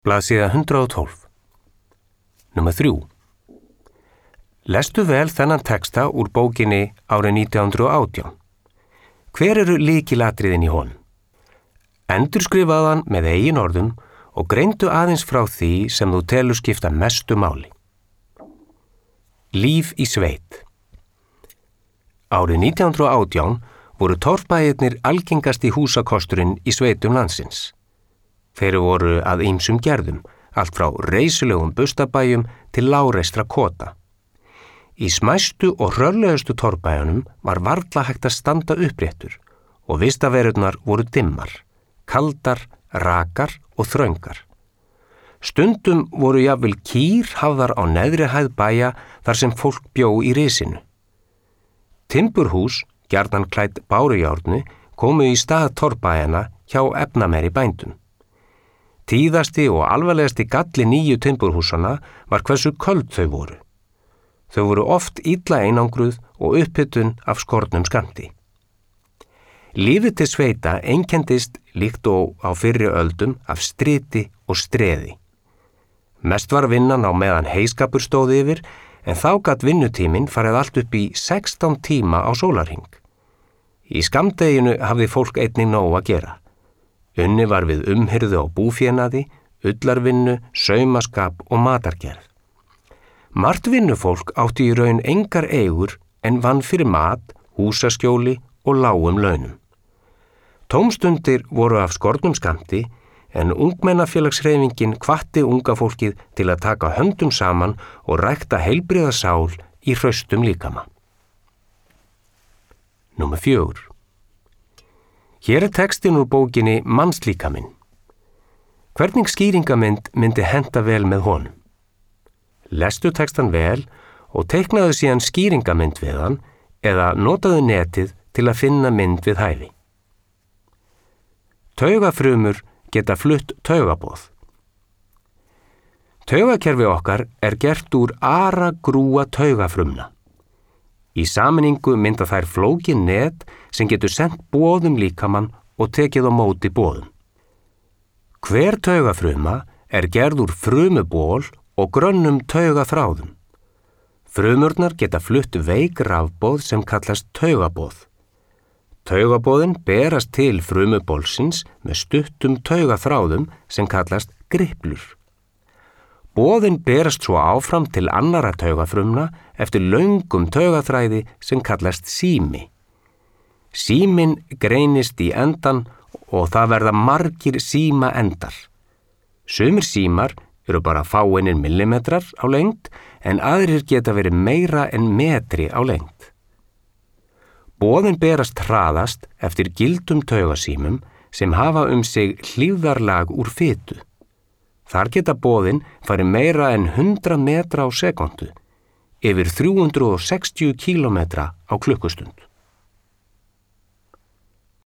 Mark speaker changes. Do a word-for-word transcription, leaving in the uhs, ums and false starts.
Speaker 1: Blaðsíða hundrað og tólf. Númer þrjú. Lestu vel þennan texta úr bókinni árið nítján hundrað og átján. Hver eru lykilatriðin í honum? Endurskrifaðu hann með eigin orðum og greindu aðeins frá því sem þú telur skipta mestu máli. Líf í sveit. Árið nítján hundrað og átján voru torfbæirnir algengasti húsakosturinn í sveitum landsins. Þeir voru að ýmsum gerðum, allt frá reisulegum bustabæjum til lágreistra kota. Í smæstu og hrörlegustu torfbæjunum var varla hægt að standa uppréttur og vistaverurnar voru dimmar, kaldar, rakar og þröngar. Stundum voru jafnvel kýr hafðar á neðri hæð bæja þar sem fólk bjó í risinu. Timburhús, gjarnan klædd bárujárni, komu í stað torfbæjanna hjá efnameiri bændum. Tíðasti og alvarlegasti galli nýju timburhúsana var hversu köld þau voru. Þau voru oft illa einangruð og upphitun af skornum skammti. Lífið til sveita einkendist líkt og á fyrri öldum af striti og streði. Mest var vinnan á meðan heyskapur stóð yfir, en þá gat vinnutíminn farið allt upp í sextán tíma á sólarhring. Í skammdeginu hafði fólk einnig nóg að gera. Unni var við umhirðu á búfénaði, ullarvinnu, saumaskap og matargerð. Margt vinnufólk átti í raun engar eigur en vann fyrir mat, húsaskjóli og lágum launum. Tómstundir voru af skornum skammti, en ungmennafélagshreyfingin hvatti unga fólkið til að taka höndum saman og rækta heilbrigða sál í hraustum líkama. Númer fjögur. Hér er textin úr bókinni Mannslíkaminn. Hvernig skýringamynd myndi henta vel með honum? Lestu textan vel og teiknaðu síðan skýringamynd við hann eða notaðu netið til að finna mynd við hæfi. Taugafrumur geta flutt taugaboð. Taugakerfi okkar er gert úr aragrúa taugafrumna. Í sameiningu mynda þær flókin net sem getur sent boðum líkamann og tekið á móti boðum. Hver taugafruma er gerð úr frumuból og grönnum taugaþráðum. Frumurnar geta flutt veik rafboð sem kallast taugaboð. Taugaboðin berast til frumubólsins með stuttum taugaþráðum sem kallast griplur. Boðin berast svo áfram til annara taugafrumna eftir löngum taugaþræði sem kallast sími. Síminn greinist í endan og það verða margir símaendar. Sumir símar eru bara fáeinir millimetrar á lengd en aðrir geta verið meira en metri á lengd. Boðin berast hraðast eftir gildum taugasímum sem hafa um sig hlífðarlag úr fitu. Þar geta boðin farið meira en hundrað metra á sekundu, yfir þrjú hundruð og sextíu kílómetra á klukkustund.